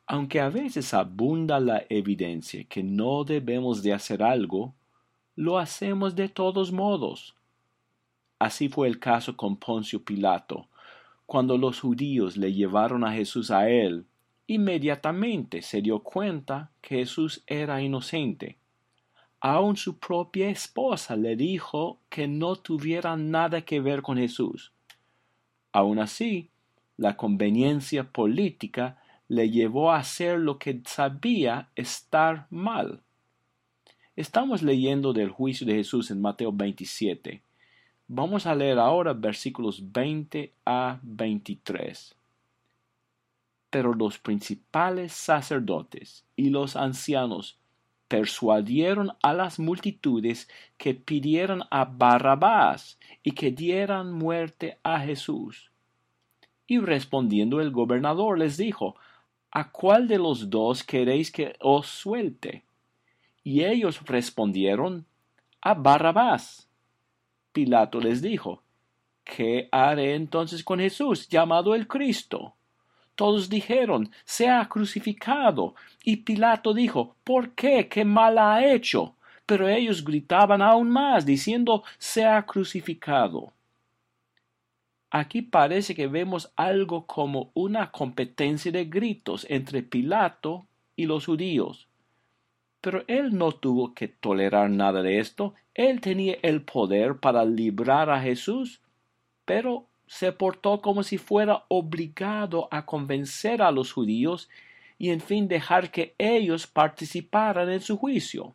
Aunque a veces abunda la evidencia que no debemos de hacer algo, lo hacemos de todos modos. Así fue el caso con Poncio Pilato. Cuando los judíos le llevaron a Jesús a él, inmediatamente se dio cuenta que Jesús era inocente. Aun su propia esposa le dijo que no tuviera nada que ver con Jesús. Aun así, la conveniencia política le llevó a hacer lo que sabía estar mal. Estamos leyendo del juicio de Jesús en Mateo 27. Vamos a leer ahora versículos 20 a 23. Pero los principales sacerdotes y los ancianos persuadieron a las multitudes que pidieran a Barrabás y que dieran muerte a Jesús. Y respondiendo el gobernador les dijo: ¿A cuál de los dos queréis que os suelte? Y ellos respondieron: a Barrabás. Pilato les dijo: ¿qué haré entonces con Jesús, llamado el Cristo? Todos dijeron: sea crucificado. Y Pilato dijo: ¿por qué? ¿Qué mal ha hecho? Pero ellos gritaban aún más, diciendo: sea crucificado. Aquí parece que vemos algo como una competencia de gritos entre Pilato y los judíos. Pero él no tuvo que tolerar nada de esto. Él tenía el poder para librar a Jesús, pero se portó como si fuera obligado a convencer a los judíos y en fin dejar que ellos participaran en su juicio.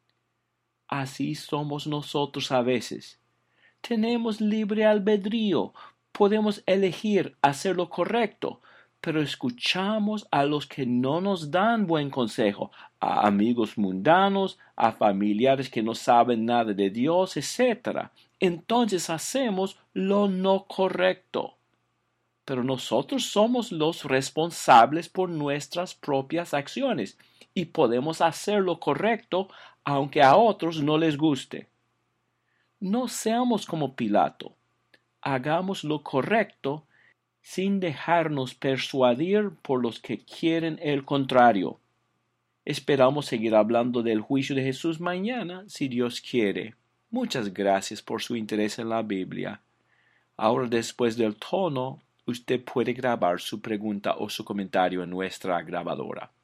Así somos nosotros a veces. Tenemos libre albedrío, podemos elegir hacer lo correcto, pero escuchamos a los que no nos dan buen consejo, a amigos mundanos, a familiares que no saben nada de Dios, etc. Entonces hacemos lo no correcto. Pero nosotros somos los responsables por nuestras propias acciones y podemos hacer lo correcto aunque a otros no les guste. No seamos como Pilato. Hagamos lo correcto sin dejarnos persuadir por los que quieren el contrario. Esperamos seguir hablando del juicio de Jesús mañana, si Dios quiere. Muchas gracias por su interés en la Biblia. Ahora, después del tono, usted puede grabar su pregunta o su comentario en nuestra grabadora.